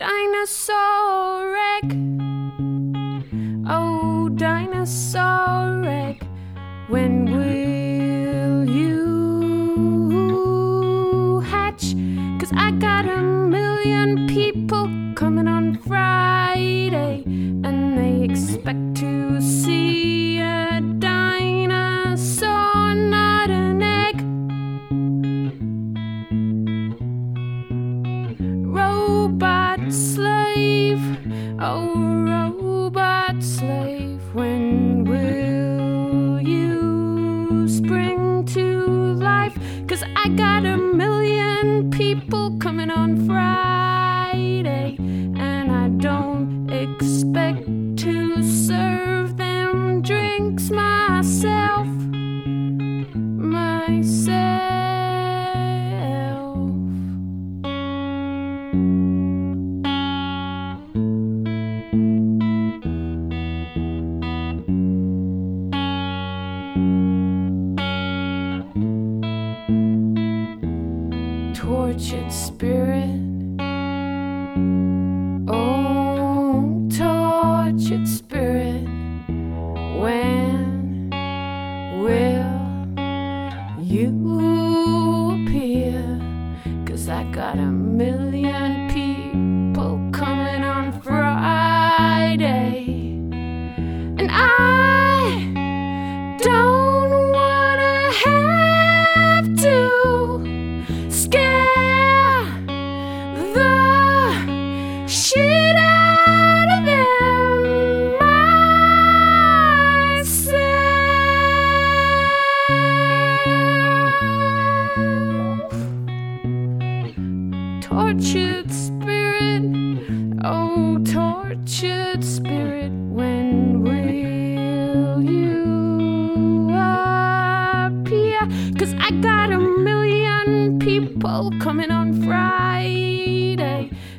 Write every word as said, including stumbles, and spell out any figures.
dinosaur egg. Oh, dinosaur egg, when will you hatch? 'Cause I got a million people coming on Friday, and they expect to see a dinosaur, not an egg. Robot slave, oh robot slave, when will you spring to life? 'Cause I got a million people coming on Friday, and I don't expect to serve them drinks myself, myself. Tortured spirit, oh tortured spirit, when will you appear? 'Cause I got a million people coming on Friday, and I don't wanna have to scare the shit out of them myself. Tortured spirit, oh tortured spirit, when will you appear? 'Cause I got a million people coming on Friday,